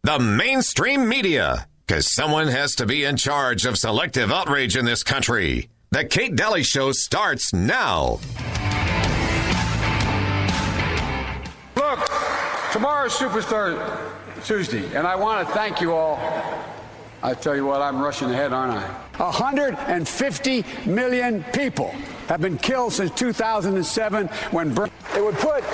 The mainstream media. Because someone has to be in charge of selective outrage in this country. The Kate Daly Show starts now. Look, tomorrow's Superstar Tuesday, and I want to thank you all. I tell you what, I'm rushing ahead, aren't I? 150 million people have been killed since 2007 when it would put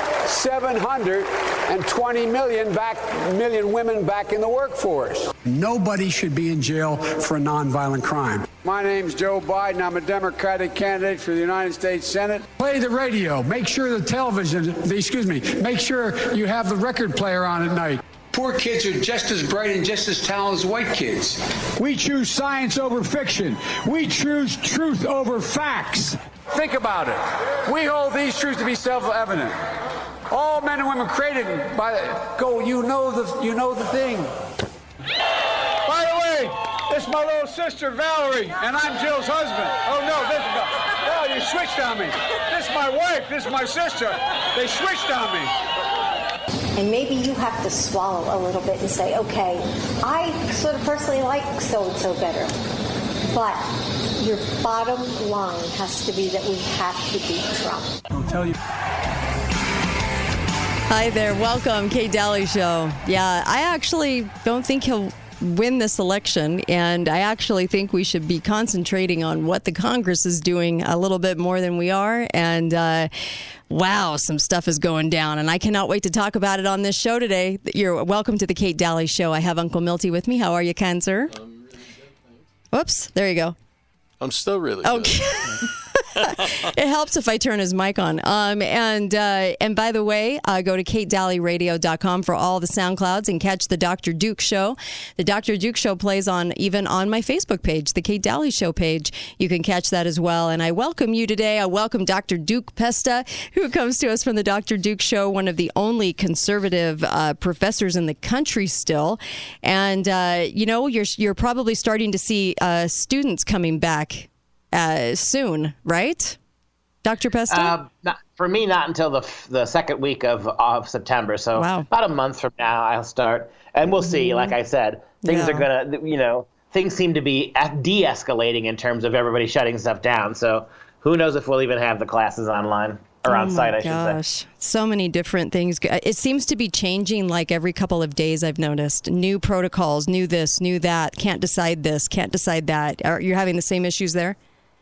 720 million women back in the workforce. Nobody should be in jail for a nonviolent crime. My name's Joe Biden. I'm a Democratic candidate for the United States Senate. Play the radio. Make sure make sure you have the record player on at night. Poor kids are just as bright and just as talented as white kids. We choose science over fiction. We choose truth over facts. Think about it. We hold these truths to be self-evident. All men and women created by you know the thing. By the way, this is my little sister Valerie, and I'm Jill's husband. Oh no, you switched on me. This is my wife. This is my sister. They switched on me. And maybe you have to swallow a little bit and say, okay, I sort of personally like so-and-so better. But your bottom line has to be that we have to beat Trump. I'll tell you. Hi there. Welcome, Kate Daly Show. Yeah, I actually don't think he'll win this election, and I actually think we should be concentrating on what the Congress is doing a little bit more than we are. And wow, some stuff is going down, and I cannot wait to talk about it on this show today. You're welcome to the Kate Daly Show. I have Uncle Milty with me. How are you, Ken, sir? I'm really good, thanks. Whoops, there you go. I'm still really good. Okay. It helps if I turn his mic on. And by the way, go to katedalyradio.com for all the SoundClouds and catch the Dr. Duke Show. The Dr. Duke Show plays even on my Facebook page, the Kate Daly Show page. You can catch that as well. And I welcome you today. I welcome Dr. Duke Pesta, who comes to us from the Dr. Duke Show, one of the only conservative professors in the country still. And, you're probably starting to see students coming back soon, right, Dr. Pesta? For me, not until the second week of September. So About a month from now, I'll start, and we'll see. Like I said, things are gonna, things seem to be de-escalating in terms of everybody shutting stuff down. So who knows if we'll even have the classes online or on site? I should say. So many different things. It seems to be changing like every couple of days. I've noticed new protocols, new this, new that. Can't decide this, can't decide that. Are you having the same issues there?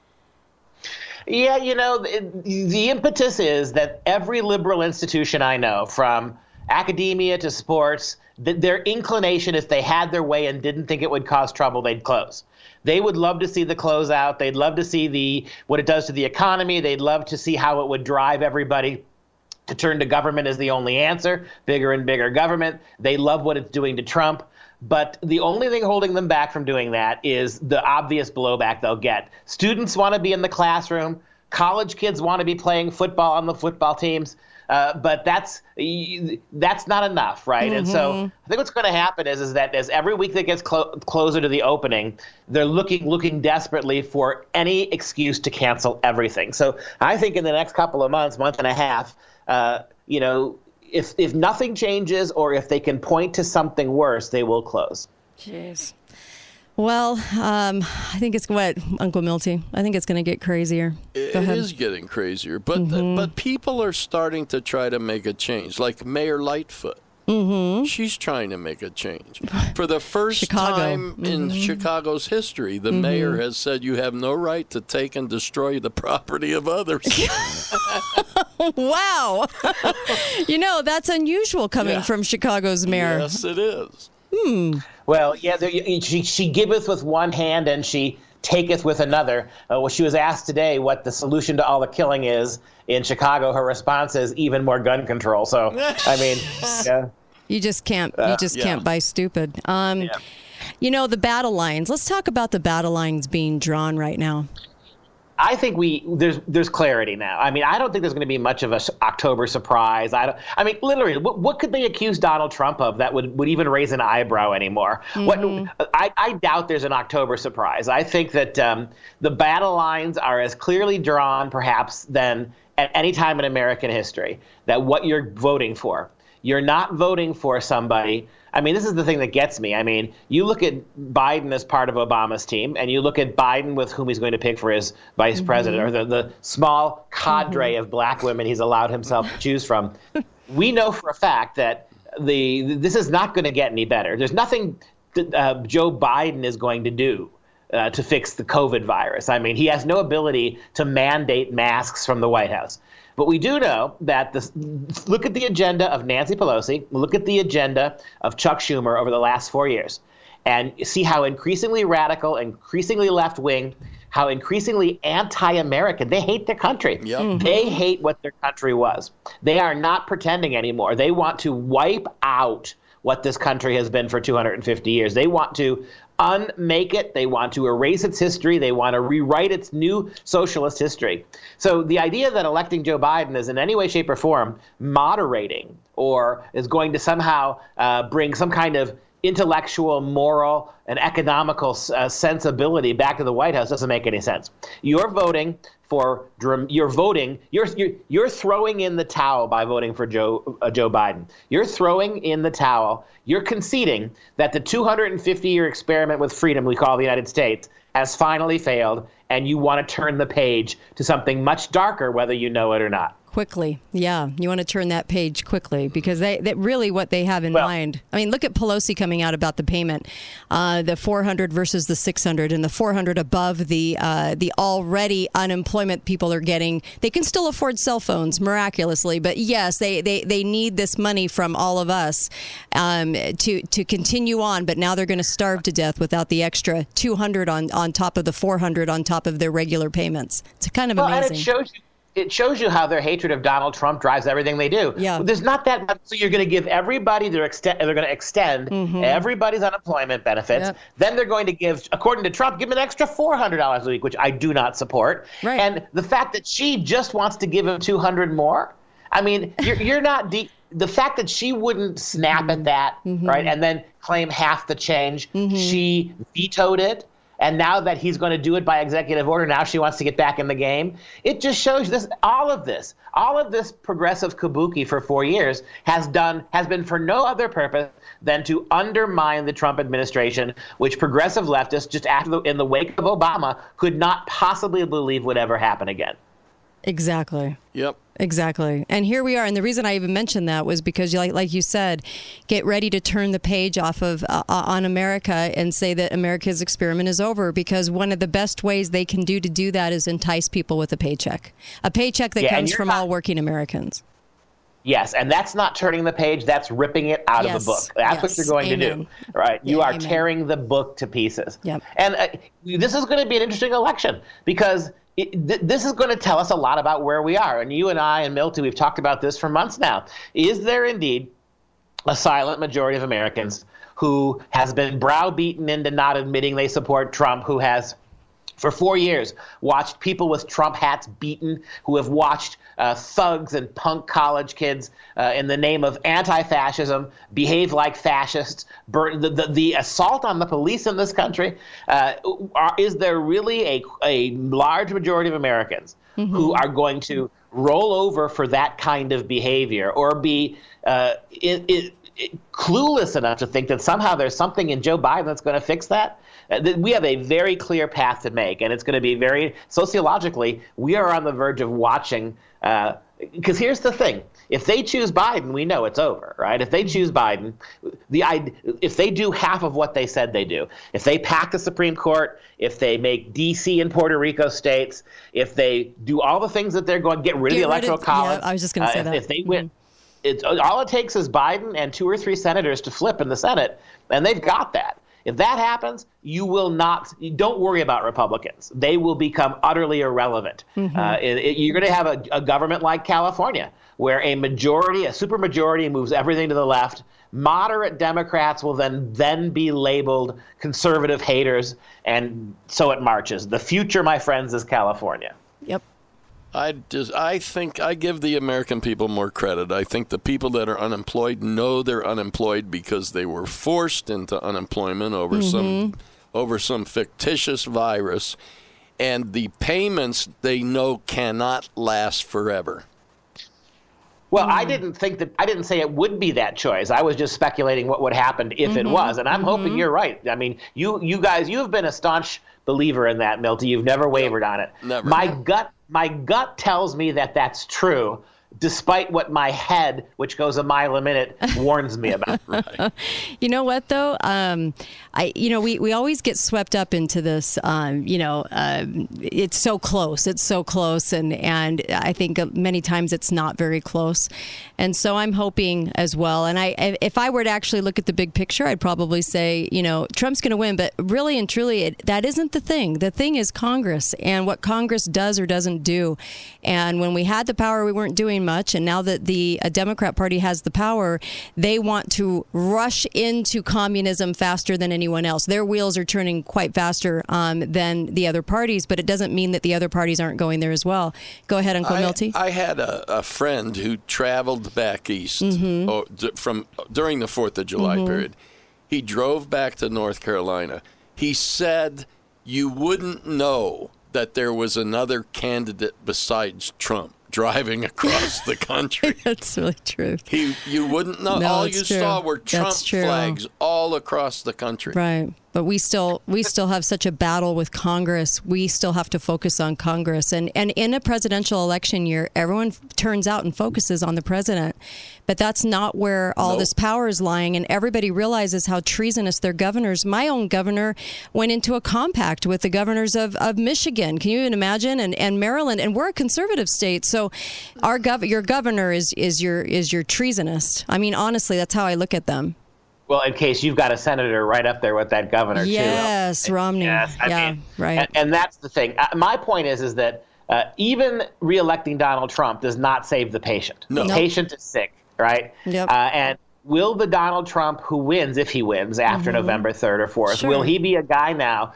Yeah, the impetus is that every liberal institution I know, from academia to sports, their inclination, if they had their way and didn't think it would cause trouble, they'd close. They would love to see the closeout. They'd love to see what it does to the economy. They'd love to see how it would drive everybody to turn to government as the only answer, bigger and bigger government. They love what it's doing to Trump. But the only thing holding them back from doing that is the obvious blowback they'll get. Students want to be in the classroom. College kids want to be playing football on the football teams. But that's not enough, right? Mm-hmm. And so I think what's going to happen is that as every week that gets closer to the opening, they're looking desperately for any excuse to cancel everything. So I think in the next couple of months, month and a half, if nothing changes or if they can point to something worse, they will close. Jeez. Well, I think it's Uncle Milty? I think it's going to get crazier. It is getting crazier, but people are starting to try to make a change, like Mayor Lightfoot. Mm-hmm. She's trying to make a change. For the first time in Chicago's history, the mayor has said you have no right to take and destroy the property of others. Wow. That's unusual coming from Chicago's mayor. Yes, it is. Well, she giveth with one hand and she taketh with another. She was asked today what the solution to all the killing is in Chicago. Her response is even more gun control. So, I mean, you just can't buy stupid. The battle lines. Let's talk about the battle lines being drawn right now. I think there's clarity now. I mean, I don't think there's going to be much of a October surprise. Literally, what could they accuse Donald Trump of that would even raise an eyebrow anymore? I doubt there's an October surprise. I think that the battle lines are as clearly drawn, perhaps, than at any time in American history. That what you're voting for. you're not voting for somebody. I mean, this is the thing that gets me. I mean, you look at Biden as part of Obama's team, and you look at Biden with whom he's going to pick for his vice president, or the small cadre of black women he's allowed himself to choose from. We know for a fact that this is not going to get any better. There's nothing that Joe Biden is going to do to fix the COVID virus. I mean, he has no ability to mandate masks from the White House. But we do know that look at the agenda of Nancy Pelosi, look at the agenda of Chuck Schumer over the last 4 years, and see how increasingly radical, increasingly left-wing, how increasingly anti-American. They hate their country. Yep. Mm-hmm. They hate what their country was. They are not pretending anymore. They want to wipe out what this country has been for 250 years. They want to unmake it. They want to erase its history. They want to rewrite its new socialist history. So the idea that electing Joe Biden is in any way, shape, or form moderating or is going to somehow bring some kind of intellectual, moral, and economical sensibility back to the White House doesn't make any sense. You're throwing in the towel by voting for Joe Biden. You're throwing in the towel. You're conceding that the 250-year experiment with freedom we call the United States has finally failed, and you want to turn the page to something much darker, whether you know it or not. Quickly. Yeah. You want to turn that page quickly because that really what they have in mind. I mean, look at Pelosi coming out about the payment, the 400 versus the 600 and the 400 above the already unemployment people are getting. They can still afford cell phones miraculously. But yes, they need this money from all of us to continue on. But now they're going to starve to death without the extra 200 on top of the 400 on top of their regular payments. It's kind of amazing. And it shows you how their hatred of Donald Trump drives everything they do. Yeah. There's not that much. So you're going to give everybody they're going to extend everybody's unemployment benefits. Yep. Then they're going to give, according to Trump, give him an extra $400 a week, which I do not support. Right. And the fact that she just wants to give him $200 more. I mean, you're not the fact that she wouldn't snap at that, right, and then claim half the change. She vetoed it. And now that he's going to do it by executive order, now she wants to get back in the game. It just shows all of this progressive kabuki for 4 years has been for no other purpose than to undermine the Trump administration, which progressive leftists, just in the wake of Obama, could not possibly believe would ever happen again. Exactly. Yep. Exactly. And here we are. And the reason I even mentioned that was because, like you said, get ready to turn the page off of on America and say that America's experiment is over, because one of the best ways they can do that is entice people with a paycheck that comes from all working Americans. Yes, and that's not turning the page. That's ripping it out of the book. That's what you're going to do, right? You are tearing the book to pieces. Yep. And this is going to be an interesting election because this is going to tell us a lot about where we are. And you and I and Milty, we've talked about this for months now. Is there indeed a silent majority of Americans who has been browbeaten into not admitting they support Trump, who has for 4 years watched people with Trump hats beaten, who have watched thugs and punk college kids in the name of anti-fascism behave like fascists, the assault on the police in this country? Is there really a large majority of Americans who are going to roll over for that kind of behavior or be clueless enough to think that somehow there's something in Joe Biden that's going to fix that? We have a very clear path to make, and it's going to be very sociologically. We are on the verge of watching, because here's the thing: if they choose Biden, we know it's over, right? If they choose Biden, if they do half of what they said they do, if they pack the Supreme Court, if they make D.C. and Puerto Rico states, if they do all the things that they're going to get rid of the Electoral College, I was just going to say that. If they win. All it takes is Biden and 2 or 3 senators to flip in the Senate, and they've got that. If that happens, don't worry about Republicans. They will become utterly irrelevant. You're going to have a government like California, where a supermajority moves everything to the left. Moderate Democrats will then be labeled conservative haters, and so it marches. The future, my friends, is California. Yep. I think I give the American people more credit. I think the people that are unemployed know they're unemployed because they were forced into unemployment over some fictitious virus, and the payments they know cannot last forever. Well, I didn't say it would be that choice. I was just speculating what would happen if it was. And I'm hoping you're right. I mean, you guys, you have been a staunch believer in that, Milty. You've never wavered on it. Never. My gut tells me that that's true, despite what my head, which goes a mile a minute, warns me about. Right. You know what, though? We always get swept up into this, it's so close. It's so close. And I think many times it's not very close. And so I'm hoping as well. And if I were to actually look at the big picture, I'd probably say, Trump's going to win. But really and truly, that isn't the thing. The thing is Congress and what Congress does or doesn't do. And when we had the power, we weren't doing much. And now that the Democrat Party has the power, they want to rush into communism faster than anyone else. Their wheels are turning quite faster than the other parties, but it doesn't mean that the other parties aren't going there as well. Go ahead, Uncle Milty. I had a friend who traveled back east from during the 4th of July period. He drove back to North Carolina. He said you wouldn't know that there was another candidate besides Trump driving across the country. That's really true. You wouldn't know. No, all you saw were Trump flags all across the country. Right. But we still have such a battle with Congress. We still have to focus on Congress. And in a presidential election year, everyone turns out and focuses on the president. But that's not where all this power is lying. And everybody realizes how treasonous their governors. My own governor went into a compact with the governors of Michigan. Can you even imagine? And Maryland. And we're a conservative state. So your governor is your treasonist. I mean, honestly, that's how I look at them. Well, in case you've got a senator right up there with that governor, too. Yes, Romney. Yes, I mean, right. And that's the thing. My point is that even reelecting Donald Trump does not save the patient. No. The patient is sick, right? Yep. And will the Donald Trump who wins, if he wins after November 3rd or 4th, will he be a guy now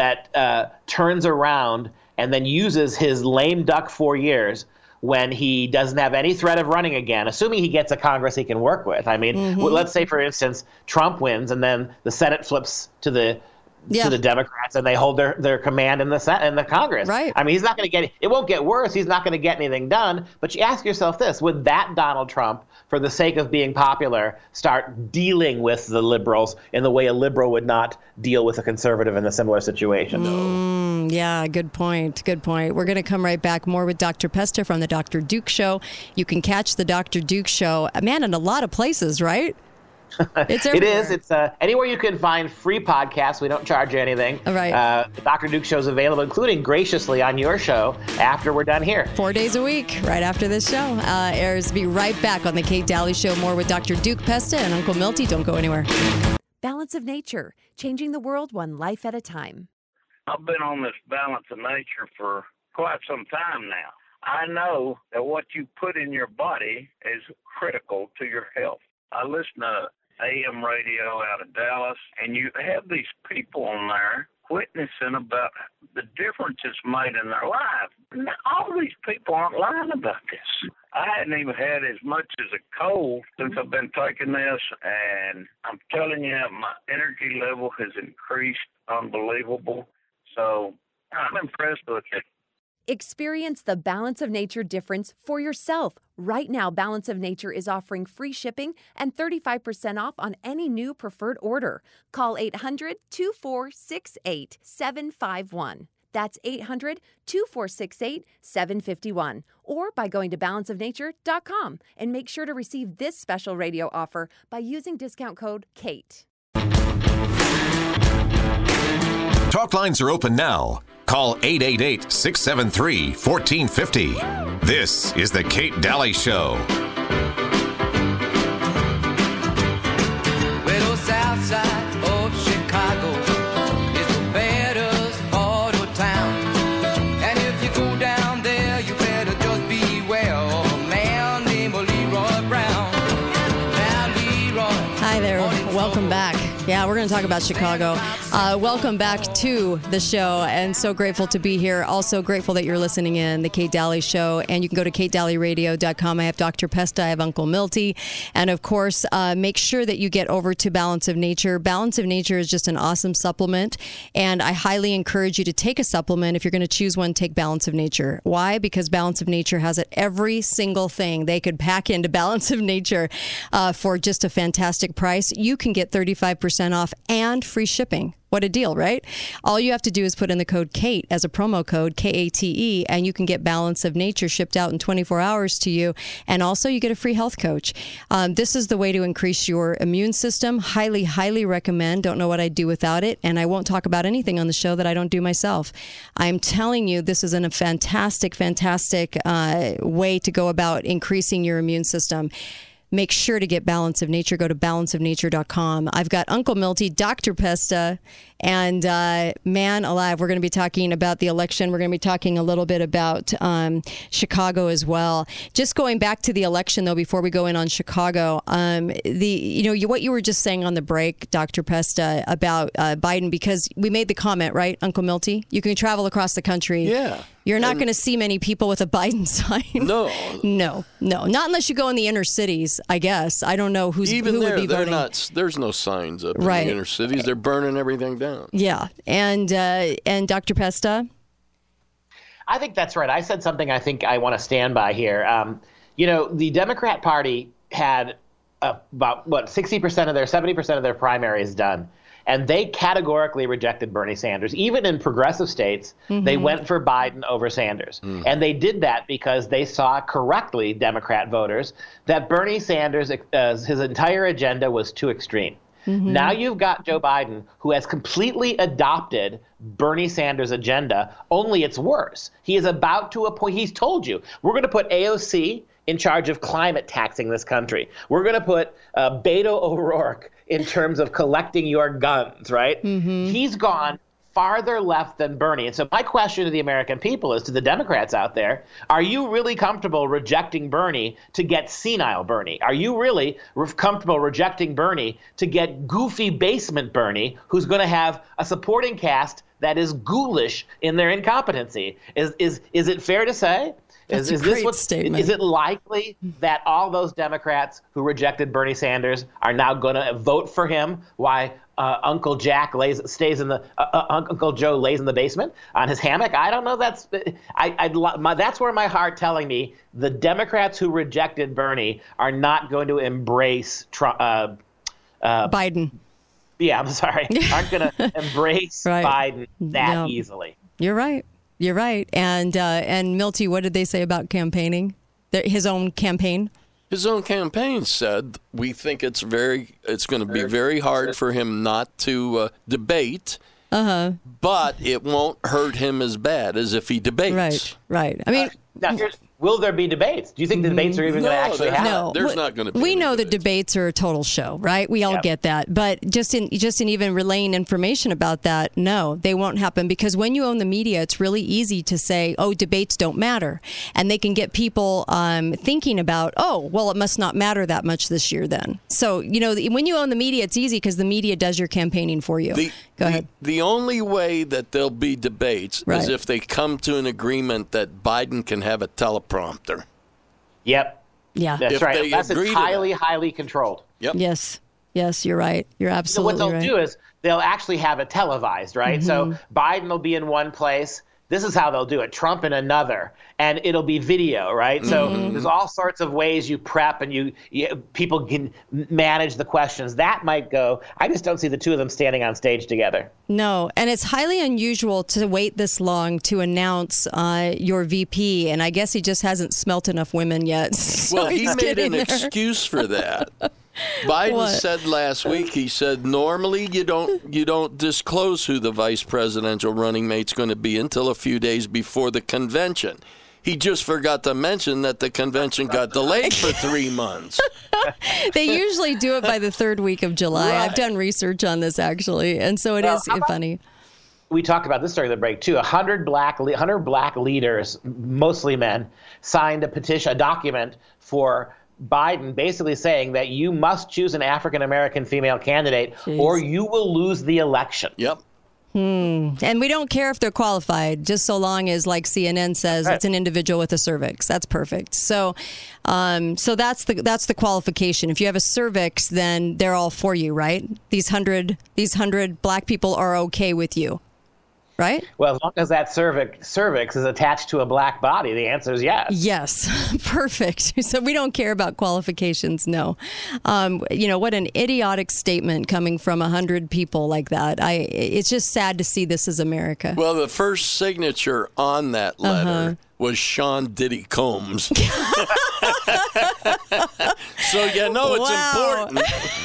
that turns around and then uses his lame duck 4 years when he doesn't have any threat of running again, assuming he gets a Congress he can work with? I mean, let's say, for instance, Trump wins and then the Senate flips to the Democrats and they hold their command in the Congress. Right. I mean, he's not going to get – it won't get worse. He's not going to get anything done. But you ask yourself this, would that Donald Trump, for the sake of being popular, start dealing with the liberals in the way a liberal would not deal with a conservative in a similar situation? No. Yeah, good point. Good point. We're going to come right back more with Dr. Pesta from the Dr. Duke Show. You can catch the Dr. Duke Show, man, in a lot of places, right? It's everywhere. It is. It's anywhere you can find free podcasts. We don't charge you anything. All right. The Dr. Duke Show is available, including graciously on your show after we're done here. 4 days a week, right after this show airs. Be right back on the Kate Daly Show. More with Dr. Duke Pesta and Uncle Milty. Don't go anywhere. Balance of Nature, changing the world one life at a time. I've been on this balance of nature for quite some time now. I know that what you put in your body is critical to your health. I listen to AM radio out of Dallas, and you have these people on there witnessing about the difference it's made in their life. Now, all these people aren't lying about this. I hadn't even had as much as a cold since I've been taking this, and I'm telling you, my energy level has increased unbelievable. So I'm impressed with it. Experience the Balance of Nature difference for yourself. Right now, Balance of Nature is offering free shipping and 35% off on any new preferred order. Call 800-2468-751. That's 800-2468-751. Or by going to balanceofnature.com and make sure to receive this special radio offer by using discount code KATE. Talk lines are open now. Call 888-673-1450. This is the Kate Daly Show. Well, south side of Chicago is the baddest part of town. And if you go down there, you better just beware of a man named Leroy Brown. Now, Leroy. Hi there. Welcome back. Yeah, we're going to talk about Chicago. Welcome back to the show, and so grateful to be here. Also grateful that you're listening in, The Kate Daly Show, and you can go to katedallyradio.com. I have Dr. Pesta, I have Uncle Milty, and of course, make sure that you get over to Balance of Nature. Balance of Nature is just an awesome supplement, and I highly encourage you to take a supplement. If you're going to choose one, take Balance of Nature. Why? Because Balance of Nature has it every single thing they could pack into Balance of Nature for just a fantastic price. You can get 35% off and free shipping. What a deal, right? All you have to do is put in the code KATE as a promo code, KATE, and you can get Balance of Nature shipped out in 24 hours to you. And also you get a free health coach. This is the way to increase your immune system. Highly, highly recommend. Don't know what I'd do without it. And I won't talk about anything on the show that I don't do myself. I'm telling you, this is a fantastic, fantastic way to go about increasing your immune system. Make sure to get Balance of Nature. Go to balanceofnature.com. I've got Uncle Milty, Dr. Pesta, and man alive, we're going to be talking about the election. We're going to be talking a little bit about Chicago as well. Just going back to the election, though, before we go in on Chicago, what you were just saying on the break, Dr. Pesta, about Biden, because we made the comment, right, Uncle Milty? You can travel across the country. Yeah. You're not going to see many people with a Biden sign. No. No. Not unless you go in the inner cities, I guess. I don't know who would be voting. There's no signs up in the inner cities. They're burning everything down. Yeah. And Dr. Pesta? I think that's right. I said something I think I want to stand by here. The Democrat Party had about 70% of their primaries done. And they categorically rejected Bernie Sanders. Even in progressive states, they went for Biden over Sanders. And they did that because they saw correctly, Democrat voters, that Bernie Sanders, his entire agenda was too extreme. Now you've got Joe Biden, who has completely adopted Bernie Sanders' agenda, only it's worse. He is about to appoint, he's told you, we're going to put AOC in charge of climate taxing this country. We're going to put Beto O'Rourke in terms of collecting your guns, right? He's gone farther left than Bernie. And so my question to the American people is, to the Democrats out there, are you really comfortable rejecting Bernie to get senile Bernie? Are you really comfortable rejecting Bernie to get goofy basement Bernie, who's going to have a supporting cast that is ghoulish in their incompetency? Is it fair to say? That's a great statement. Is it likely that all those Democrats who rejected Bernie Sanders are now going to vote for him? Why Uncle Joe lays in the basement on his hammock? I don't know. That's where my heart telling me the Democrats who rejected Bernie are not going to embrace Biden. Yeah, I'm sorry. Aren't going to embrace Biden that easily. You're right. You're right. And Milty, what did they say about campaigning? His own campaign? His own campaign said, we think it's going to be very hard for him not to debate, but it won't hurt him as bad as if he debates. Right. I mean, will there be debates? Do you think the debates are even going to actually happen? No, there's not going to be. We know that debates are a total show, right? We all get that. But just in even relaying information about that, no, they won't happen, because when you own the media, it's really easy to say, oh, debates don't matter. And they can get people thinking about, oh, well, it must not matter that much this year then. So, when you own the media, it's easy because the media does your campaigning for you. Go ahead. The only way that there'll be debates is if they come to an agreement that Biden can have a teleprompter. Yep. Yeah. That's right. Unless it's highly controlled. Yep. Yes, you're right. You're absolutely right. So what they'll do is they'll actually have it televised, right? So Biden will be in one place. This is how they'll do it. Trump in another. And it'll be video, right? So there's all sorts of ways you prep and people can manage the questions. That might go. I just don't see the two of them standing on stage together. No, and it's highly unusual to wait this long to announce your VP, and I guess he just hasn't smelt enough women yet. So well, he made an excuse for that. Biden said last week, he said, normally you don't disclose who the vice presidential running mate's going to be until a few days before the convention. He just forgot to mention that the convention got delayed for 3 months. They usually do it by the third week of July. Right. I've done research on this, actually, and so it is funny. We talked about this during the break, too. 100 black leaders, mostly men, signed a petition, a document for Biden basically saying that you must choose an African-American female candidate or you will lose the election. Yep. And we don't care if they're qualified, just so long as, like CNN says, it's an individual with a cervix. That's perfect. So, so that's the qualification. If you have a cervix, then they're all for you, right? These 100 black people are okay with you, right? Well, as long as that cervix is attached to a black body, the answer is yes. Yes, perfect. So we don't care about qualifications, no. What an idiotic statement coming from 100 people like that. It's just sad to see this as America. Well, the first signature on that letter was Sean Diddy Combs. So it's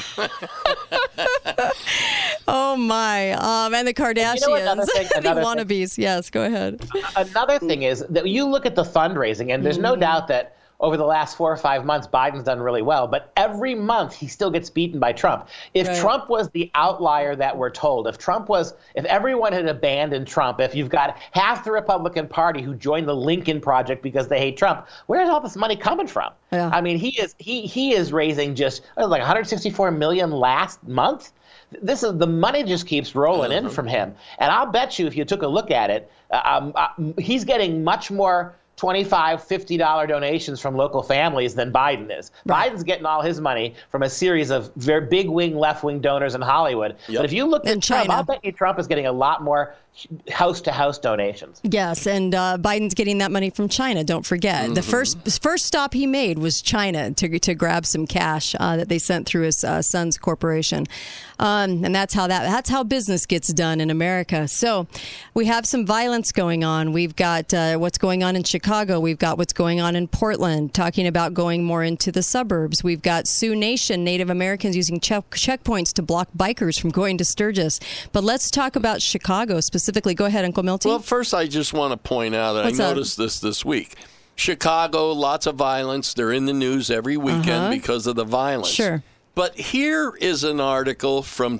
important. Oh my! And the Kardashians, the wannabes. Yes, go ahead. Another thing is that you look at the fundraising, and there's no doubt that over the last 4 or 5 months, Biden's done really well. But every month, he still gets beaten by Trump. If Trump was the outlier that we're told, if everyone had abandoned Trump, if you've got half the Republican Party who joined the Lincoln Project because they hate Trump, where's all this money coming from? Yeah. I mean, he is raising just like $164 million last month. The money just keeps rolling in from him. And I'll bet you if you took a look at it, he's getting much more $25, $50 donations from local families than Biden is. Right. Biden's getting all his money from a series of very big wing, left wing donors in Hollywood. Yep. But if you look at Trump, I'll bet you Trump is getting a lot more house-to-house donations. Yes, and Biden's getting that money from China. Don't forget, the first stop he made was China to grab some cash that they sent through his son's corporation, and that's how business gets done in America. So we have some violence going on. We've got what's going on in Chicago. We've got what's going on in Portland. Talking about going more into the suburbs. We've got Sioux Nation, Native Americans using checkpoints to block bikers from going to Sturgis. But let's talk about Chicago specifically. Go ahead, Uncle Milty. Well, first, I just want to point out that I noticed this week. Chicago, lots of violence. They're in the news every weekend because of the violence. Sure. But here is an article from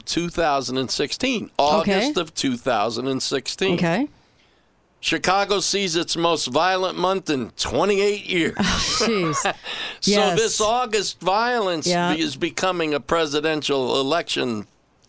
2016, August of 2016. Okay. Chicago sees its most violent month in 28 years. Jeez. So this August violence is becoming a presidential election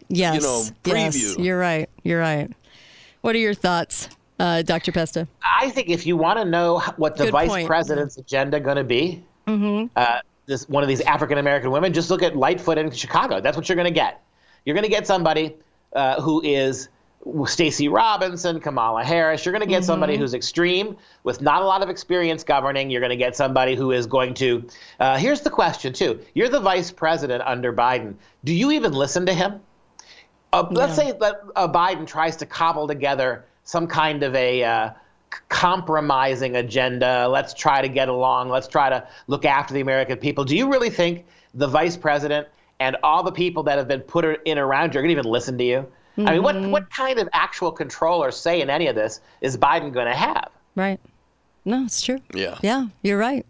preview. Yes, you're right. What are your thoughts, Dr. Pesta? I think if you want to know what the vice president's agenda going to be, one of these African-American women, just look at Lightfoot in Chicago. That's what you're going to get. You're going to get somebody who is Stacey Robinson, Kamala Harris. You're going to get somebody who's extreme with not a lot of experience governing. You're going to get somebody who is going to here's the question, too. You're the vice president under Biden. Do you even listen to him? Let's say that Biden tries to cobble together some kind of a compromising agenda. Let's try to get along. Let's try to look after the American people. Do you really think the vice president and all the people that have been put in around you are going to even listen to you? I mean, what kind of actual control or say in any of this is Biden going to have? Right. No, it's true. Yeah. Yeah, you're right.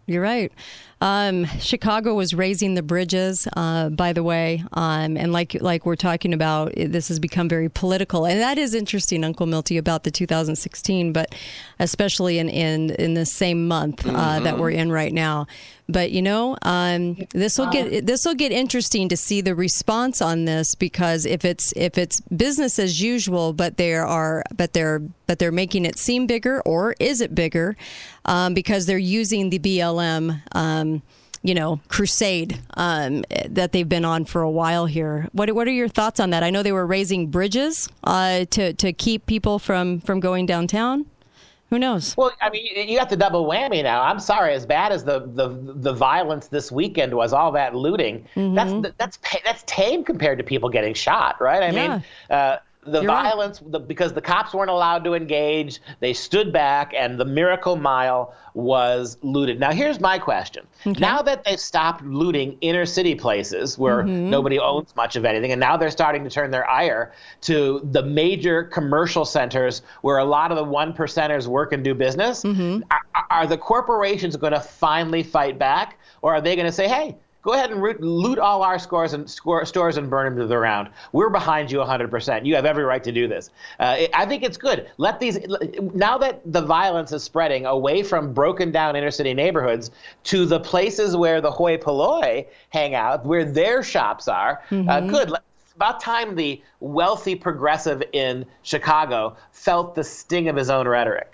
Chicago was raising the bridges, by the way, and like we're talking about, this has become very political, and that is interesting, Uncle Milty, about the 2016, but especially in the same month that we're in right now. But this will get interesting to see the response on this, because if it's business as usual, but they're making it seem bigger, or is it bigger because they're using the BLM crusade that they've been on for a while here. What are your thoughts on that? I know they were raising bridges to keep people from going downtown. Who knows? Well, I mean, you got the double whammy now. I'm sorry, as bad as the violence this weekend was, all that looting, that's tame compared to people getting shot, right? I mean, the violence, because the cops weren't allowed to engage, they stood back, and the Miracle Mile was looted. Now, here's my question. Okay. Now that they've stopped looting inner city places where nobody owns much of anything, and now they're starting to turn their ire to the major commercial centers where a lot of the 1%ers work and do business, are the corporations going to finally fight back, or are they going to say, hey, Go ahead and loot all our stores and burn them to the ground. We're behind you 100%. You have every right to do this. I think it's good. Now that the violence is spreading away from broken down inner city neighborhoods to the places where the hoi polloi hang out, where their shops are, good. It's about time the wealthy progressive in Chicago felt the sting of his own rhetoric.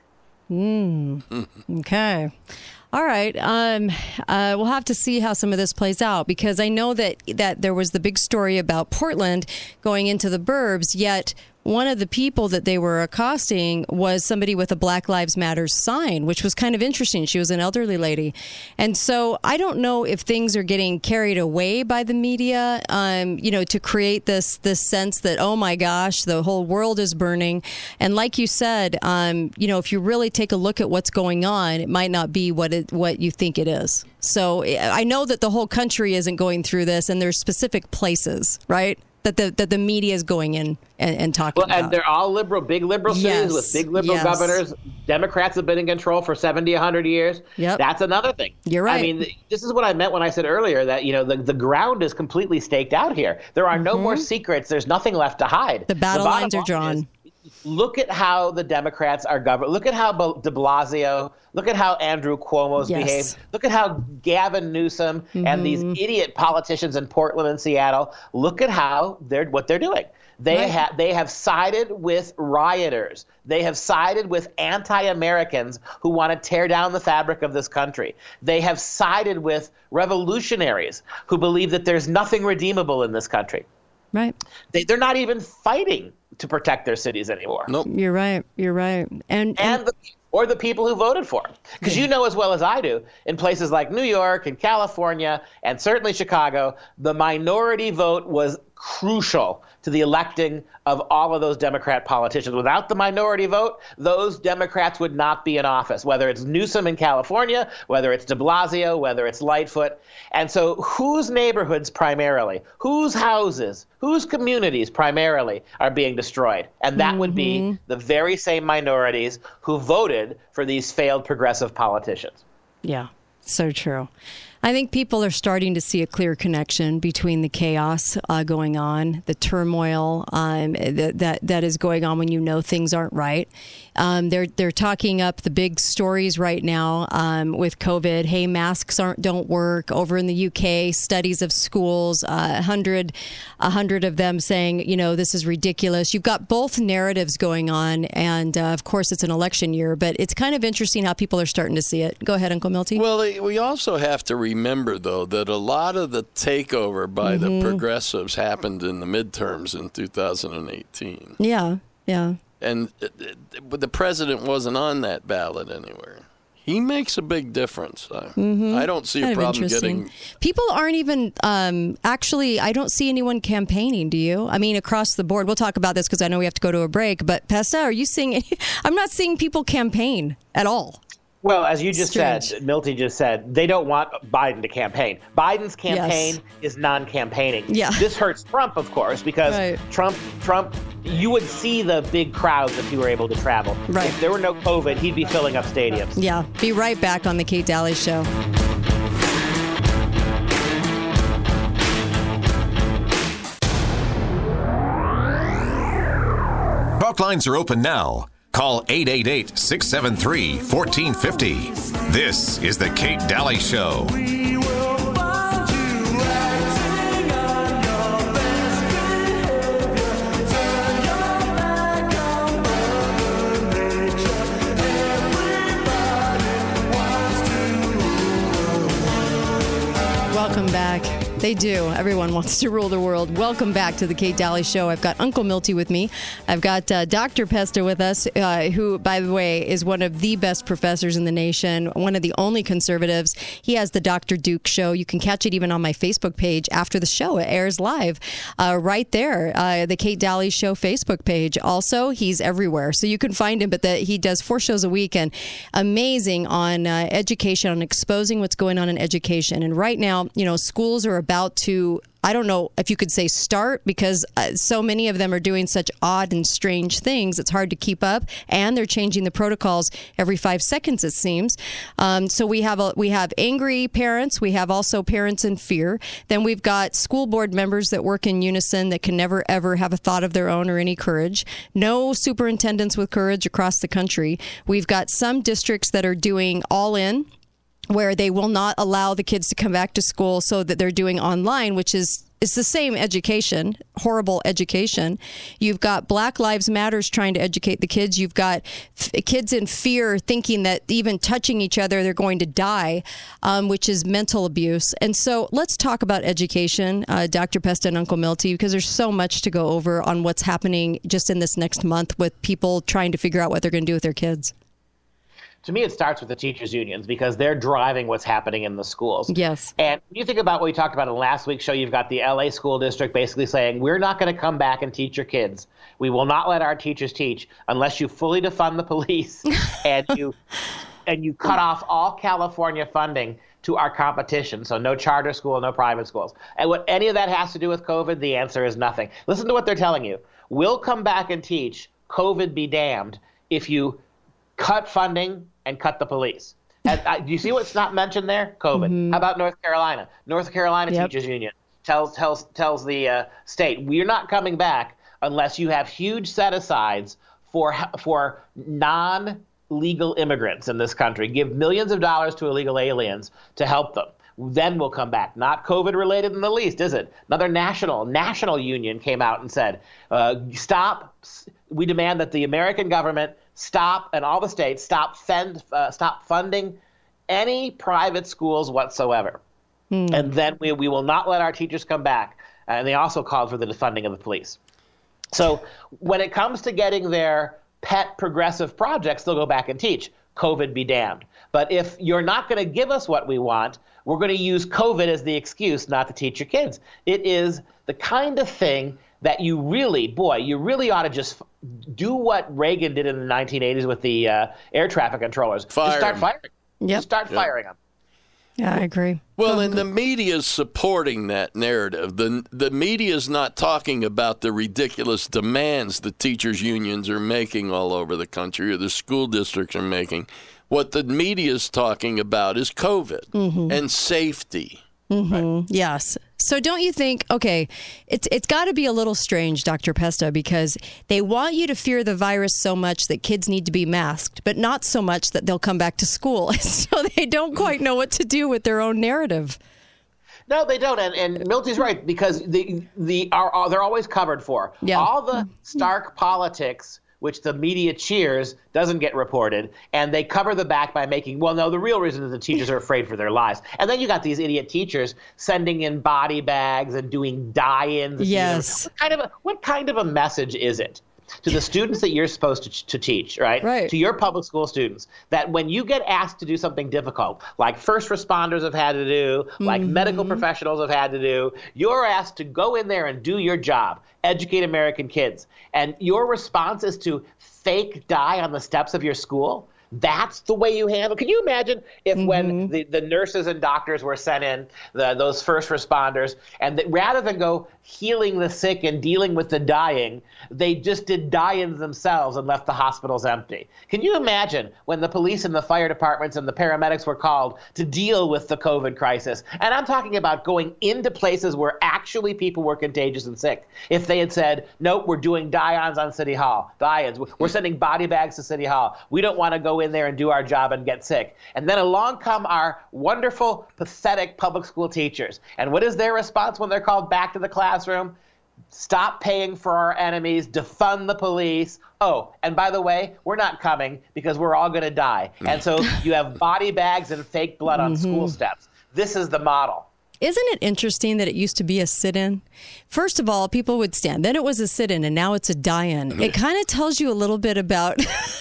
Okay. All right. We'll have to see how some of this plays out, because I know that there was the big story about Portland going into the burbs, yet one of the people that they were accosting was somebody with a Black Lives Matter sign, which was kind of interesting. She was an elderly lady. And so I don't know if things are getting carried away by the media, to create this sense that, oh my gosh, the whole world is burning. And like you said, if you really take a look at what's going on, it might not be what you think it is. So I know that the whole country isn't going through this, and there's specific places, right, that the media is going in and talking about. And they're all big liberal cities with big liberal governors. Democrats have been in control for 70, 100 years. Yep. That's another thing. You're right. I mean, this is what I meant when I said earlier that, the ground is completely staked out here. There are no more secrets. There's nothing left to hide. The battle lines are drawn. Look at how the Democrats are governed. Look at how de Blasio, look at how Andrew Cuomo's behaved. Look at how Gavin Newsom and these idiot politicians in Portland and Seattle, look at what they're doing. They have sided with rioters. They have sided with anti-Americans who want to tear down the fabric of this country. They have sided with revolutionaries who believe that there's nothing redeemable in this country. Right. They're not even fighting to protect their cities anymore. Nope. You're right. Or the people who voted for him. Because you know as well as I do, in places like New York and California and certainly Chicago, the minority vote was crucial to the electing of all of those Democrat politicians. Without the minority vote, those Democrats would not be in office, whether it's Newsom in California, whether it's de Blasio, whether it's Lightfoot. And so whose neighborhoods primarily, whose houses, whose communities primarily are being destroyed? And that would be the very same minorities who voted for these failed progressive politicians. Yeah, so true. I think people are starting to see a clear connection between the chaos going on, the turmoil that is going on when things aren't right. They're talking up the big stories right now with COVID. Hey, masks don't work. Over in the UK, studies of schools, 100 of them saying, this is ridiculous. You've got both narratives going on, and of course it's an election year, but it's kind of interesting how people are starting to see it. Go ahead, Uncle Milty. Well, we also have to remember, though, that a lot of the takeover by the progressives happened in the midterms in 2018. Yeah. And the president wasn't on that ballot anywhere. He makes a big difference. I don't see a problem getting... People aren't even... actually, I don't see anyone campaigning, do you? I mean, across the board. We'll talk about this because I know we have to go to a break. But, Pesta, are you seeing... I'm not seeing people campaign at all. Well, as you just said, Milty just said, they don't want Biden to campaign. Biden's campaign is non-campaigning. Yeah. This hurts Trump, of course, because Trump, you would see the big crowds if he were able to travel. Right. If there were no COVID, he'd be filling up stadiums. Yeah. Be right back on the Kate Daly Show. Talk lines are open now. Call 888-673-1450. This is the Kate Daly Show. Welcome back. They do. Everyone wants to rule the world. Welcome back to the Kate Daly Show. I've got Uncle Milty with me. I've got Dr. Pesta with us, who, by the way, is one of the best professors in the nation, one of the only conservatives. He has the Dr. Duke Show. You can catch it even on my Facebook page after the show. It airs live right there, the Kate Daly Show Facebook page. Also, he's everywhere, so you can find him. But he does 4 shows a week, and amazing on education, on exposing what's going on in education. And right now, schools are about about to, I don't know if you could say start, because so many of them are doing such odd and strange things. It's hard to keep up, and they're changing the protocols every 5 seconds, it seems. So we have angry parents. We have also parents in fear. Then we've got school board members that work in unison that can never, ever have a thought of their own or any courage. No superintendents with courage across the country. We've got some districts that are doing all in, where they will not allow the kids to come back to school, so that they're doing online, which is it's the same education, horrible education. You've got Black Lives Matters trying to educate the kids. You've got kids in fear thinking that even touching each other, they're going to die, which is mental abuse. And so let's talk about education, Dr. Pesta and Uncle Milty, because there's so much to go over on what's happening just in this next month with people trying to figure out what they're going to do with their kids. To me, it starts with the teachers' unions, because they're driving what's happening in the schools. Yes. And when you think about what we talked about in last week's show, you've got the LA school district basically saying, we're not going to come back and teach your kids. We will not let our teachers teach unless you fully defund the police and you cut off all California funding to our competition. So no charter school, no private schools. And what any of that has to do with COVID, the answer is nothing. Listen to what they're telling you. We'll come back and teach, COVID be damned, if you cut funding and cut the police. And, do you see what's not mentioned there? COVID. Mm-hmm. How about North Carolina? North Carolina Teachers Union tells the state, we're not coming back unless you have huge set-asides for non-legal immigrants in this country. Give millions of dollars to illegal aliens to help them. Then we'll come back. Not COVID-related in the least, is it? Another national union came out and said, stop. We demand that the American government stop, and all the states stop funding any private schools whatsoever. And then we will not let our teachers come back. And they also called for the defunding of the police. So when it comes to getting their pet progressive projects, they'll go back and teach. COVID be damned. But if you're not going to give us what we want, we're going to use COVID as the excuse not to teach your kids. It is the kind of thing that you really ought to just do what Reagan did in the 1980s with the air traffic controllers. Just start firing. Yep. Just start firing them. Yeah, I agree. Well, and the media is supporting that narrative. The media is not talking about the ridiculous demands the teachers' unions are making all over the country, or the school districts are making. What the media is talking about is COVID and safety. Right? Yes. So don't you think, okay, it's got to be a little strange, Dr. Pesta, because they want you to fear the virus so much that kids need to be masked, but not so much that they'll come back to school. So they don't quite know what to do with their own narrative. No, they don't. And Milty's right, because they're always covered for. Yeah. All the stark politics, which the media cheers, doesn't get reported. And they cover the back by making, well, no, the real reason is the teachers are afraid for their lives. And then you got these idiot teachers sending in body bags and doing die-ins. Yes. What kind of a message is it to the students that you're supposed to teach, right? To your public school students, that when you get asked to do something difficult, like first responders have had to do, like medical professionals have had to do, you're asked to go in there and do your job, educate American kids, and your response is to fake die on the steps of your school? That's the way you handle. Can you imagine if when the nurses and doctors were sent in, those first responders, and rather than go healing the sick and dealing with the dying, they just did die-ins themselves and left the hospitals empty? Can you imagine when the police and the fire departments and the paramedics were called to deal with the COVID crisis? And I'm talking about going into places where actually people were contagious and sick. If they had said, nope, we're doing die-ins on City Hall, die-ins, we're sending body bags to City Hall, we don't want to go in there and do our job and get sick. And then along come our wonderful, pathetic public school teachers. And what is their response when they're called back to the classroom? Stop paying for our enemies, defund the police. Oh, and by the way, we're not coming because we're all going to die. And so you have body bags and fake blood on school steps. This is the model. Isn't it interesting that it used to be a sit-in? First of all, people would stand. Then it was a sit-in, and now it's a die-in. It kind of tells you a little bit about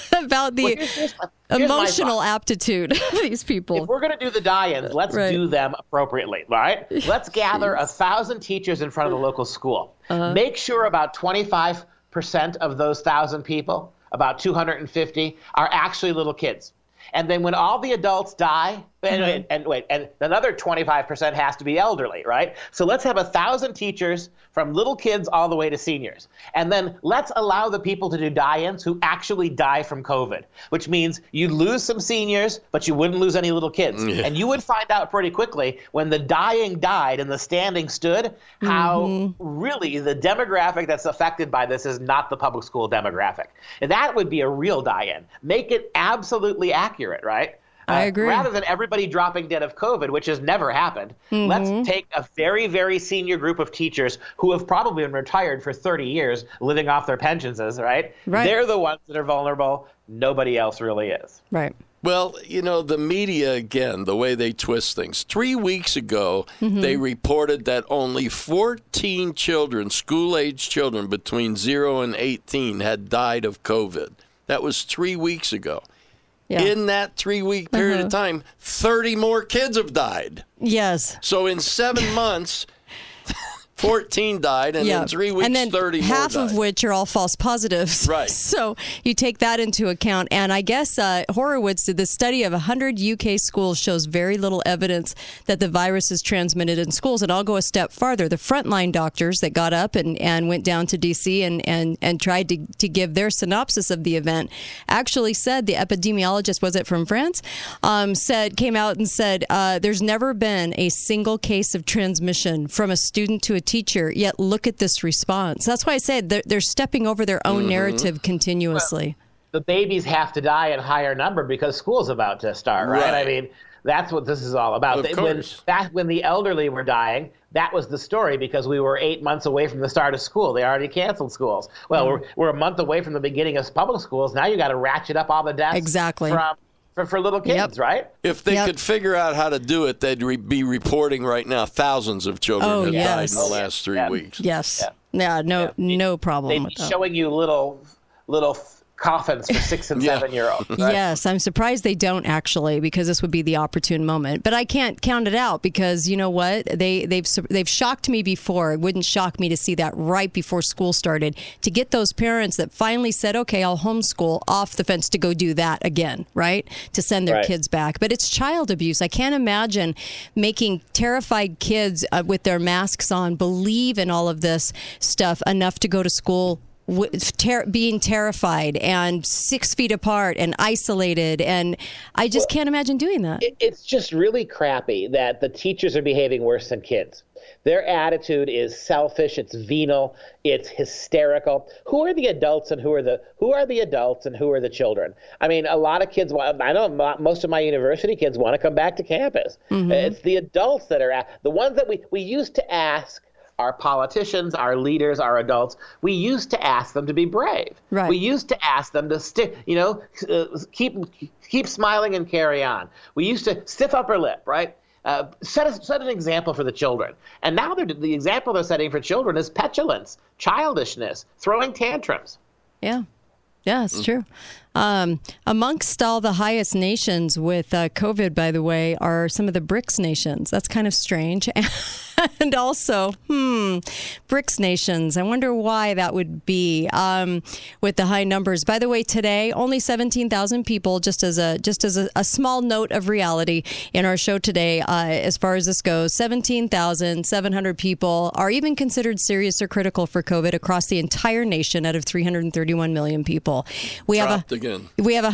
the emotional aptitude of these people. If we're going to do the die-ins, let's do them appropriately, all right? Let's gather 1,000 teachers in front of the local school. Make sure about 25% of those 1,000 people, about 250, are actually little kids. And then when all the adults die, and another 25% has to be elderly, right? So let's have 1,000 teachers from little kids all the way to seniors. And then let's allow the people to do die-ins who actually die from COVID, which means you'd lose some seniors, but you wouldn't lose any little kids. And you would find out pretty quickly when the dying died and the standing stood, how really the demographic that's affected by this is not the public school demographic. And that would be a real die-in. Make it absolutely accurate, right? I agree. Rather than everybody dropping dead of COVID, which has never happened, let's take a very, very senior group of teachers who have probably been retired for 30 years, living off their pensions, right? They're the ones that are vulnerable. Nobody else really is. Right. Well, the media, again, the way they twist things. 3 weeks ago, they reported that only 14 children, school-age children between 0 and 18, had died of COVID. That was 3 weeks ago. Yeah. In that 3-week period of time, 30 more kids have died. Yes. So in 7 months, 14 died, and in 3 weeks, and then 30 more half died. of which are all false positives. Right. So you take that into account. And I guess Horowitz did the study of 100 UK schools shows very little evidence that the virus is transmitted in schools. And I'll go a step farther. The frontline doctors that got up and went down to D.C. and tried to give their synopsis of the event actually said, the epidemiologist, was it from France, came out and said, there's never been a single case of transmission from a student to a teacher, yet look at this response. That's why I said they're stepping over their own narrative continuously. Well, the babies have to die in higher number because school's about to start, right? I mean, that's what this is all about. When the elderly were dying, that was the story because we were 8 months away from the start of school. They already canceled schools. Well, we're a month away from the beginning of public schools. Now you got to ratchet up all the deaths for little kids, right? If they could figure out how to do it, they'd be reporting right now thousands of children have died in the last 3 weeks. Yes. Yeah. No problem. They'd be showing you little coffins for 6 and 7 year olds. Right? Yes, I'm surprised they don't actually, because this would be the opportune moment. But I can't count it out because you know what? They've shocked me before. It wouldn't shock me to see that right before school started. To get those parents that finally said, "Okay, I'll homeschool," off the fence to go do that again, right? To send their kids back. But it's child abuse. I can't imagine making terrified kids with their masks on believe in all of this stuff enough to go to school. Being terrified and 6 feet apart and isolated, and I just can't imagine doing that. It's just really crappy that the teachers are behaving worse than kids. Their attitude is selfish, it's venal, it's hysterical. Who are the adults and who are the adults and who are the children? I mean, a lot of kids I know most of my university kids want to come back to campus. It's the adults that are the ones that we used to ask. Our politicians, our leaders, our adults, we used to ask them to be brave. Right. We used to ask them to keep smiling and carry on. We used to stiff upper lip, right? Set an example for the children. And now the example they're setting for children is petulance, childishness, throwing tantrums. Yeah. Yeah, it's true. Amongst all the highest nations with COVID, by the way, are some of the BRICS nations. That's kind of strange. And also, BRICS nations. I wonder why that would be with the high numbers. By the way, today, only 17,000 people, just as a small note of reality in our show today, as far as this goes, 17,700 people are even considered serious or critical for COVID across the entire nation out of 331 million people. Dropped again. We have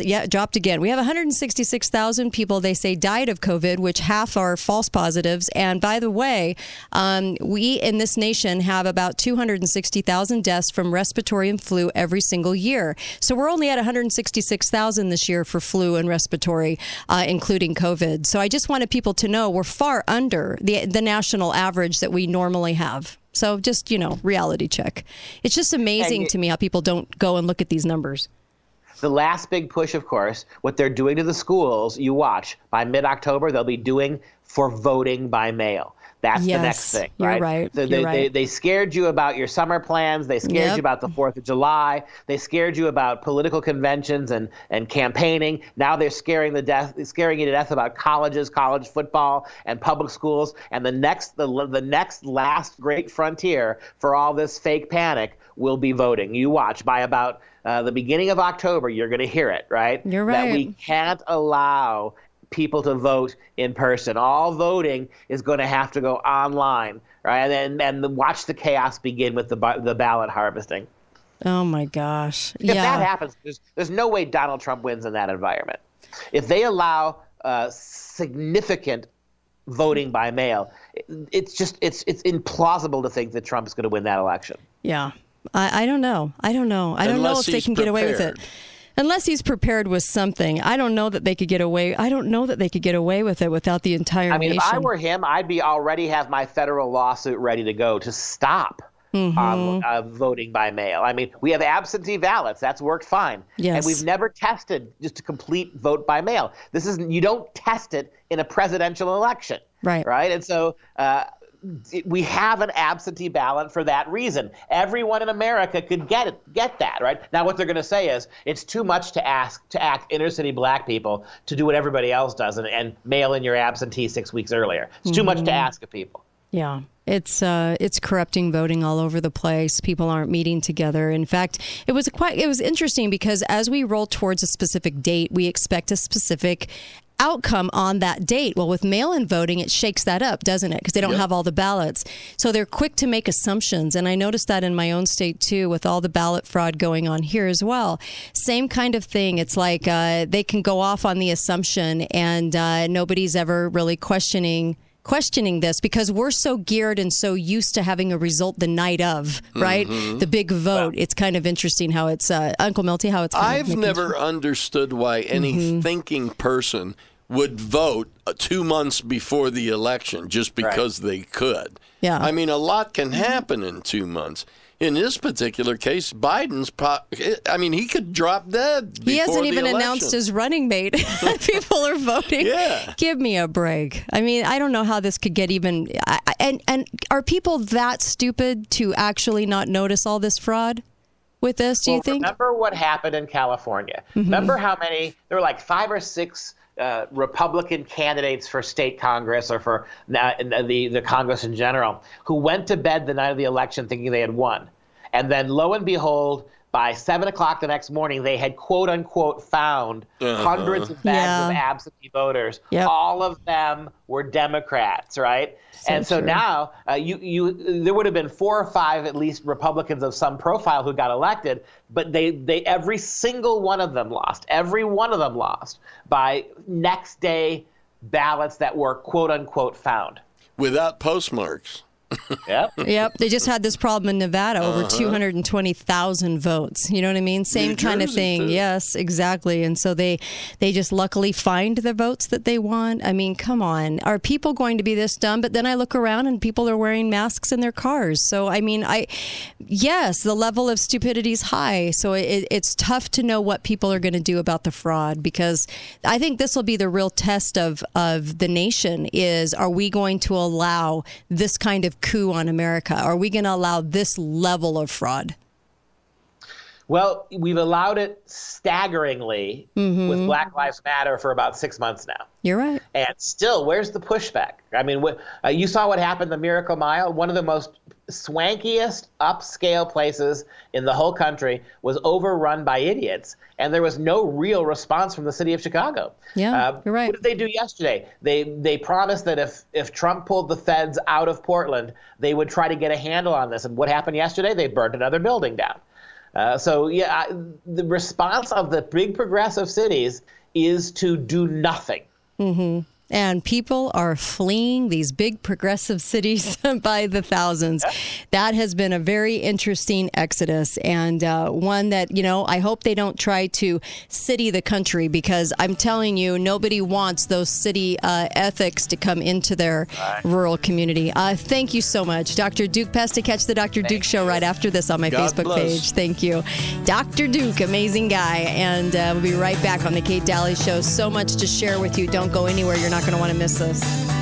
166,000 people, they say, died of COVID, which half are false positives. And by the way, we in this nation have about 260,000 deaths from respiratory and flu every single year. So we're only at 166,000 this year for flu and respiratory, including COVID. So I just wanted people to know we're far under the national average that we normally have. So just, reality check. It's just amazing to me how people don't go and look at these numbers. The last big push, of course, what they're doing to the schools, you watch, by mid-October, they'll be doing for voting by mail. That's the next thing, right? You're right. So they scared you about your summer plans. They scared you about the 4th of July. They scared you about political conventions and campaigning. Now they're scaring you to death about colleges, college football, and public schools. And the next last great frontier for all this fake panic will be voting. You watch. By about the beginning of October, you're going to hear it, right? You're right. That we can't allow people to vote in person. All voting is going to have to go online, right? And watch the chaos begin with the ballot harvesting. Oh my gosh! If that happens, there's no way Donald Trump wins in that environment. If they allow significant voting by mail, it's implausible to think that Trump is going to win that election. Yeah, I don't know. I don't know if they can get away with it. Unless he's prepared with something. I don't know that they could get away. I don't know that they could get away with it without the entire nation. If I were him, I'd be already have my federal lawsuit ready to go to stop voting by mail. I mean, we have absentee ballots. That's worked fine. Yes. And we've never tested just a complete vote by mail. You don't test it in a presidential election. Right. Right. And so we have an absentee ballot for that reason. Everyone in America could get that, right? Now, what they're going to say is it's too much to ask inner city black people to do what everybody else does and mail in your absentee 6 weeks earlier. It's too much to ask of people. Yeah, it's corrupting voting all over the place. People aren't meeting together. In fact, it was interesting because as we roll towards a specific date, we expect a specific outcome on that date. Well, with mail-in voting, it shakes that up, doesn't it? Because they don't have all the ballots. So they're quick to make assumptions. And I noticed that in my own state, too, with all the ballot fraud going on here as well. Same kind of thing. It's like they can go off on the assumption and nobody's ever really questioning this because we're so geared and so used to having a result the night of, right? The big vote. It's kind of interesting how it's, Uncle Milty, how it's kind I've never understood why any thinking person would vote 2 months before the election just because they could. Yeah. I mean, a lot can happen in 2 months. In this particular case, Biden's, he could drop dead before He hasn't even the announced his running mate. People are voting. Yeah. Give me a break. I mean, I don't know how this could get even... And are people that stupid to actually not notice all this fraud with this, do you think? Remember what happened in California. Remember how many... There were like 5 or 6... Republican candidates for state Congress or for the Congress in general who went to bed the night of the election thinking they had won. And then lo and behold, by 7 o'clock the next morning, they had quote unquote found hundreds of bags of absentee voters. Yep. All of them were Democrats, right? So now there would have been 4 or 5 at least Republicans of some profile who got elected, but they every single one of them lost. Every one of them lost by next day ballots that were quote unquote found without postmarks. Yep. They just had this problem in Nevada, over 220,000 votes. You know what I mean? Same kind of thing. Too. Yes, exactly. And so they just luckily find the votes that they want. I mean, come on. Are people going to be this dumb? But then I look around and people are wearing masks in their cars. So, I mean, yes, the level of stupidity is high. So it's tough to know what people are going to do about the fraud because I think this will be the real test of the nation is, are we going to allow this kind of coup on America? Are we going to allow this level of fraud? Well, we've allowed it staggeringly with Black Lives Matter for about 6 months now. You're right. And still, where's the pushback? I mean, you saw what happened in the Miracle Mile. One of the most swankiest upscale places in the whole country was overrun by idiots, and there was no real response from the city of Chicago. Yeah, you're right. What did they do yesterday? They promised that if Trump pulled the feds out of Portland, they would try to get a handle on this. And what happened yesterday? They burned another building down. The response of the big progressive cities is to do nothing. And people are fleeing these big progressive cities by the thousands. That has been a very interesting exodus, and one that, I hope they don't try to city the country, because I'm telling you, nobody wants those city ethics to come into their rural community. Thank you so much, Dr. Duke Pest. To catch the Dr. Duke Show right after this on my Facebook page. Thank you. Dr. Duke, amazing guy. And we'll be right back on the Kate Daly Show. So much to share with you. Don't go anywhere. You're not going to want to miss this.